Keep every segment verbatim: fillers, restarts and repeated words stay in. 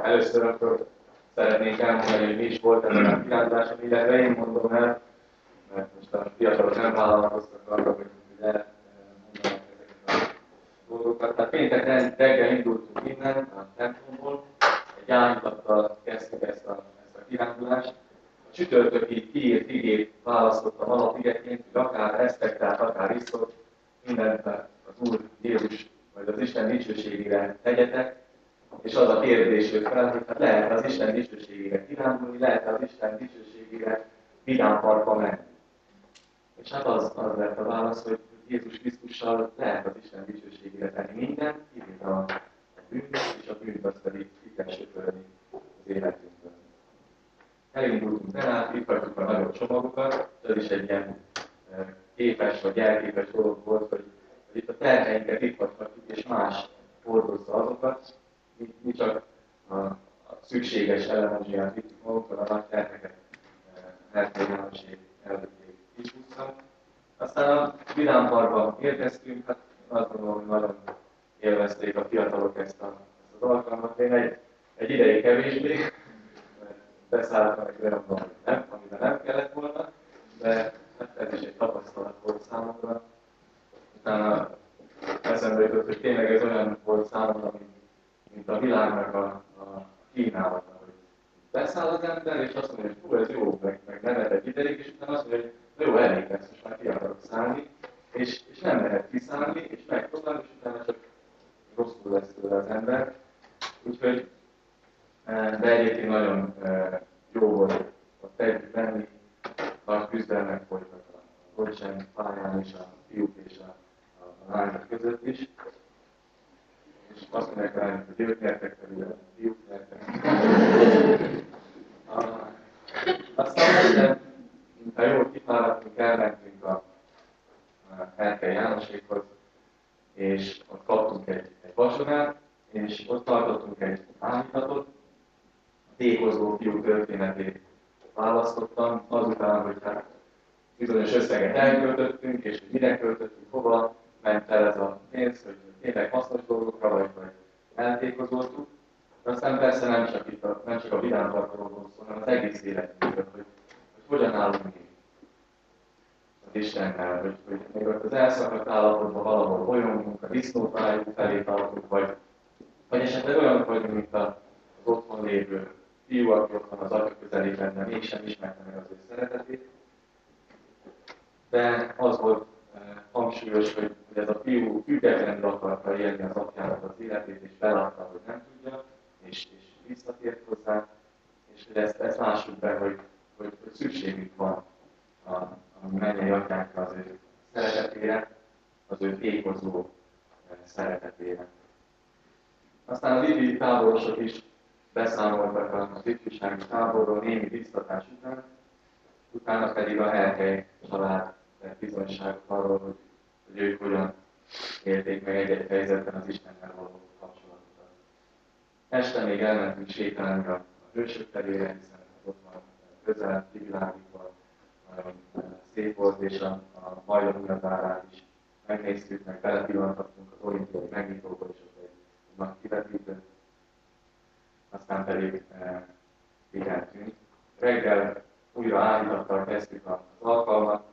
Először akkor szeretnék elmondani, hogy mi is volt ez a kirándulásom, illetve én mondom el, mert most a fiatalok nem vállalkoztak arra, hogy elmondanak ezeket a dolgokat. Tehát péntek reggel indultunk innen, a templomból, egy áhítattal kezdtük ezt a, ezt a kirándulást. A csütörtöki kiírt igét választottam alapigeként, hogy akár esztek, tehát akár isztok, mindent az Úr Jézus, vagy az Isten dicsőségére tegyetek, és az a kérdés jött fel, hogy hát lehet az Isten dicsőségére kirándulni, lehet az Isten dicsőségére vidámparkba menni. És hát az, az lett a válasz, hogy Jézus Krisztussal lehet az Isten dicsőségére tenni mindent, kivéve a, a bűnt, és a bűnt azt pedig ki kell söpörni az életünkből. Elindultunk tehát, itt hagytuk a nagyobb csomagokat, ez is egy ilyen képes vagy jelképes dolog volt, hogy, hogy itt a terheinket itt hagyhatjuk, és más hordozza azokat, mi, mi csak a, a szükséges elemozsiát vittük magukkal, a nagy terheket Herkei Jánosék elvitték Kisbusszal. Aztán a vidámparkba érkeztünk, hát azt gondolom, hogy nagyon élvezték a fiatalok ezt, a, ezt az alkalmat. Én egy, egy ideig kevésbé, beszálltam egy olyan dolgot, nem, amiben nem kellett volna, de hát ez is egy tapasztalat volt számomra. Utána eszembe jutott, hogy tényleg ez olyan volt számomra, mint, mint a világnak a, a kínálata, hogy beszáll az ember, és azt mondja, hogy hú, ez jó, meg, meg nevet egy ideig, és utána azt mondja, hogy jó, elég lesz, most már ki akarok szállni, és, és nem lehet kiszállni, és megpróbálni, és utána csak rosszul lesz tőle az ember. Úgyhogy, de egyébként nagyon jó volt ott együtt lenni, nagy küzdelmek folytak a Golcsen pályán és a fiúk és a, a, a lányok között is. És azt mondják rá, hogy ők nyertek felül, a fiúk nyertek. Aztán este, mintha jól kifáradtunk, elmentünk a Herkei Jánosékhoz, és ott kaptunk egy, egy vacsorát, és ott tartottunk egy áhítatot, a tékozló fiú történetét választottam, azután, hogy hát bizonyos összeget elköltöttünk, és hogy mire költöttünk, hova ment el ez a pénz, hogy tényleg hasznos dolgokra, vagy, vagy eltékozoltuk. De aztán persze nem csak, itt a, nem csak a vidámparkról szól, hanem az egész életünkről, hogy, hogy hogyan állunk mi az Istennel, hogy, hogy még ott az elszakadt állapotban valahol bolyongunk, a disznótájuk felé tartunk, vagy, vagy esetleg olyanok vagyunk, mint az otthon lévő fiú, aki ott van az atya közelében, de mégsem ismerte meg az ő szeretetét. De az volt eh, hangsúlyos, hogy, hogy ez a fiú függetlenül akarta élni az apjának az életét, és belátta, hogy nem tudja, és, és visszatért hozzá, és hogy ezt, ezt lássuk be, hogy, hogy, hogy szükségünk van a, a mennyei atyánkra az ő szeretetére, az ő tékozó eh, szeretetére. Aztán az ifjú táborosok is beszámoltak az ifjúsági táborról némi biztatás után, utána pedig a Herkei család bizonyságot arról, hogy, hogy ők hogyan élték meg egy-egy helyzetben az Istennel való kapcsolatokat. Este még elmentünk sétálni a hősök terére, hiszen ott van közel, kivilágítva, nagyon szép volt, és a, a Majdan Uradárát is megnéztük, meg belepillantottunk az olimpiai megnyitóba, és ott egy nagy kivetítő. Aztán pedig e, pihenttünk. Reggel újra áhítattal kezdtük az alkalmat.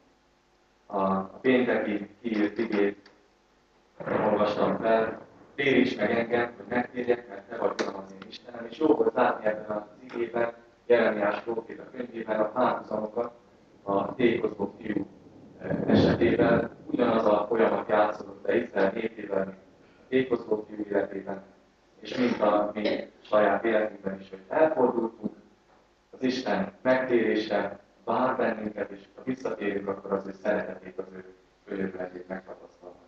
A, a pénteki kiírt igét olvastam fel. Téríts meg engem, hogy megtérjek, mert te vagy Uram az én Istenem. És jó volt látni ebben az igében, Jeremiás próféta könyvében a párhuzamokat a tékozló fiú esetében. Ugyanaz a folyamat játszódott le Izrael népében, mint a tékozló fiú életében, és mint a mi saját életünkben is, hogy elfordultunk, az Isten megtérése vár bennünket, és ha visszatérünk, akkor az ő szeretetét, az ő könyörületét megtapasztalhatjuk.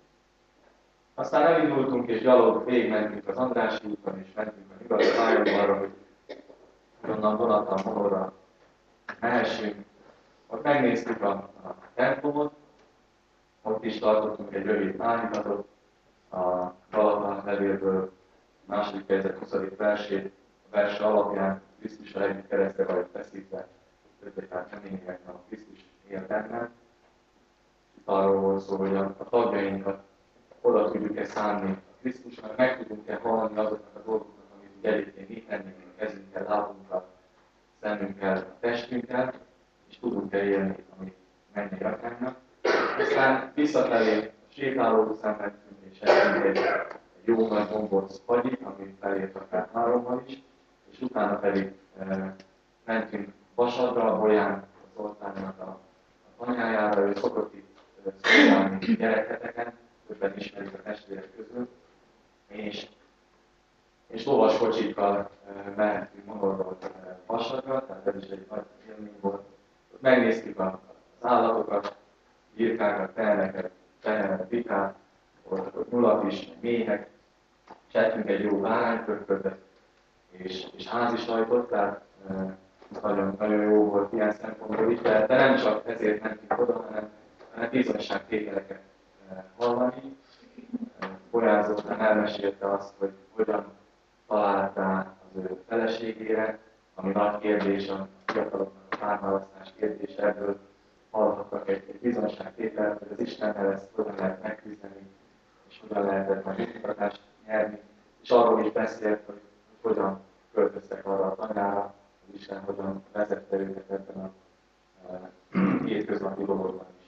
Aztán elindultunk, és gyalog végigmentünk az Andrássy úton, és mentünk a nyugati pályon arra, hogy onnan vonattal Monorra mehessünk. Ott megnéztük a, a templomot, ott is tartottunk egy rövid áhítatot, a Galaták levélből második fejezet huszadik versét, a verse alapján Krisztussal együtt keresztre vagy feszítve, hogy tehát remények a Krisztus él bennem. Arról volt szó, hogy a, a tagjainkat oda tudjuk-e szánni a Krisztusnak, meg tudunk-e hallani azoknak a dolgoknak, amit úgy egyébként mit tenni a kezünkkel, lábunkkal, szemünkkel, a testünkkel, és tudunk-e élni, amit mennyi atyánknak. Aztán visszafelé a sétálóutcán mentünk, és ettünk egy, egy jó nagy gombolc fagyit, amit felért akár hárommal is, és utána pedig e, mentünk Vasadra, Bolyán, az Zoltánnak a, a tanyájára, ő szokott itt szolgálni gyereketeken, többen ismerik a testvérek közül, és, és lovaskocsikkal e, mehetünk Mahorról e, Vasadra, tehát ez is egy nagy élmény volt. Ott megnéztük a, az állatokat, birkákat, teheneket, tehenet, bikát, voltak ott nyulak is, méhek, és ettünk egy jó báránypörkötet, és, és házi sajtot, tehát e, nagyon, nagyon jó volt ilyen szempontból is, de, de nem csak ezért mentünk oda, hanem, hanem bizonyságtételeket e, hallani. E, Bolyán Zoltán elmesélte azt, hogy hogyan talált rá az ő feleségére, ami nagy kérdés, a fiataloknak a párválasztás kérdése, ebből hallhattak egy, egy bizonyságtételt, hogy az Istennel ezt hogyan lehet megküzdeni, és hogyan lehetett majd útmutatást nyerni, és arról is beszélt, hogy hogyan költöztek arra a tanyára, az Isten hogyan vezette őket ebben a hétköznapi dologban is.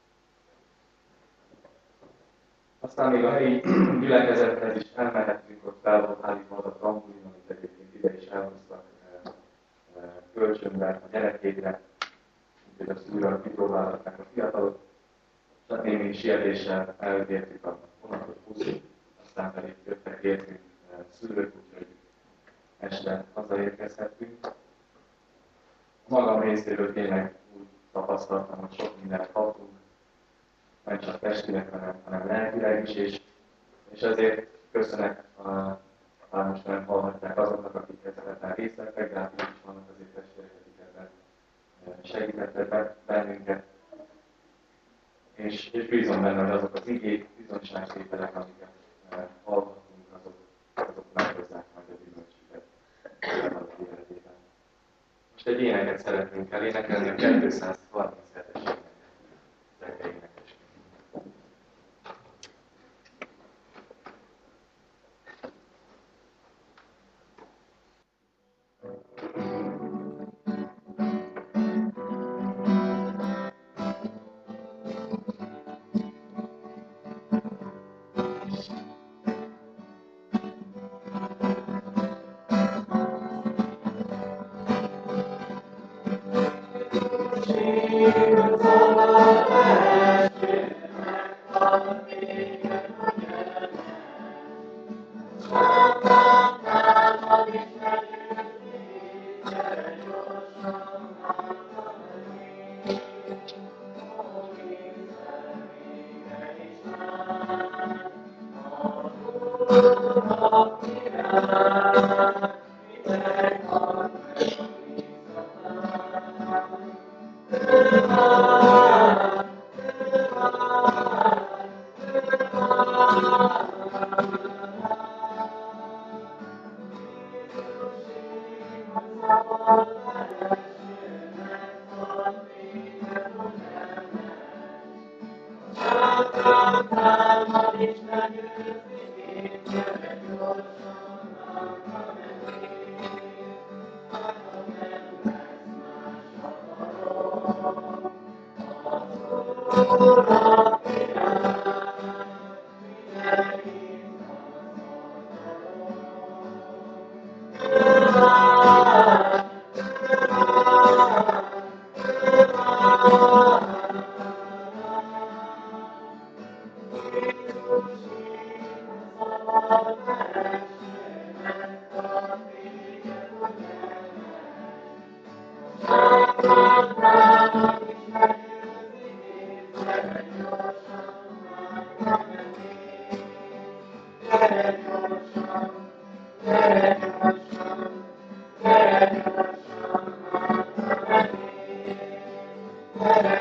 Aztán még a helyi gyülekezethez is elmehettünk, ott fel volt állítva az a trampolin, amit egyébként ide is elhoztak kölcsönben a gyerekékre, úgyhogy azt újra kipróbáltatták a fiatalok, és hát némi sietéssel elértük a vonatot buszig, aztán pedig jöttek értünk szülők, úgyhogy este hazaérkezhettünk. Magam részéről tényleg úgy tapasztaltam, hogy sok mindent kaptunk, nem csak testileg, hanem, hanem lelkileg is, és, és ezért köszönet, bár most nem hallhatják azoknak, akik ezekben részt vettek, de hát így is vannak azért testvérek, akik ebben segítettek bennünket. És, és bízom benne, hogy azok az igék, bizonyságtételek, amiket hallhatunk, azok, azok meghozzák majd a gyümölcsüket az életében. Most egy éneket szeretnénk elénekelni, a kétszázharminchetes éneket. Énekes. Thank you.